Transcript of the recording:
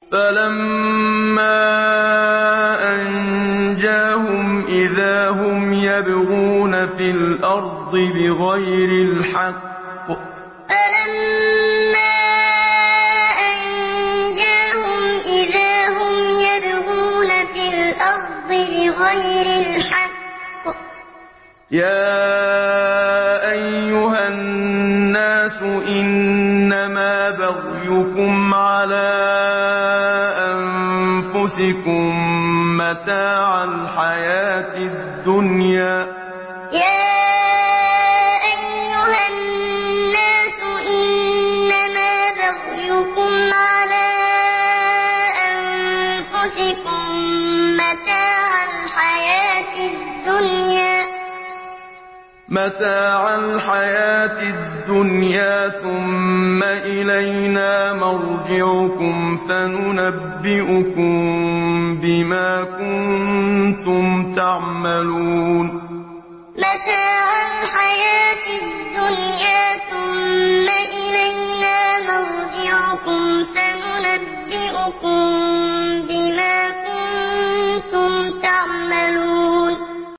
فَلَمَّا أَنجَاهُمْ إِذَا هُمْ يَبْغُونَ فِي الْأَرْضِ بِغَيْرِ الْحَقِّ ۗ يَا أَيُّهَا النَّاسُ إِنَّمَا بَغْيُكُمْ عَلَىٰ أَنفُسِكُم ۖ مَّتَاعَ الْحَيَاةِ الدُّنْيَا ۖ ثُمَّ إِلَيْنَا مَرْجِعُكُمْ فَنُنَبِّئُكُم بِمَا كُنتُمْ تَعْمَلُونَ مَتَاعَ الْحَيَاةِ الدُّنْيَا ثُمَّ إِلَيْنَا مَرْجِعُكُمْ فَنُنَبِّئُكُم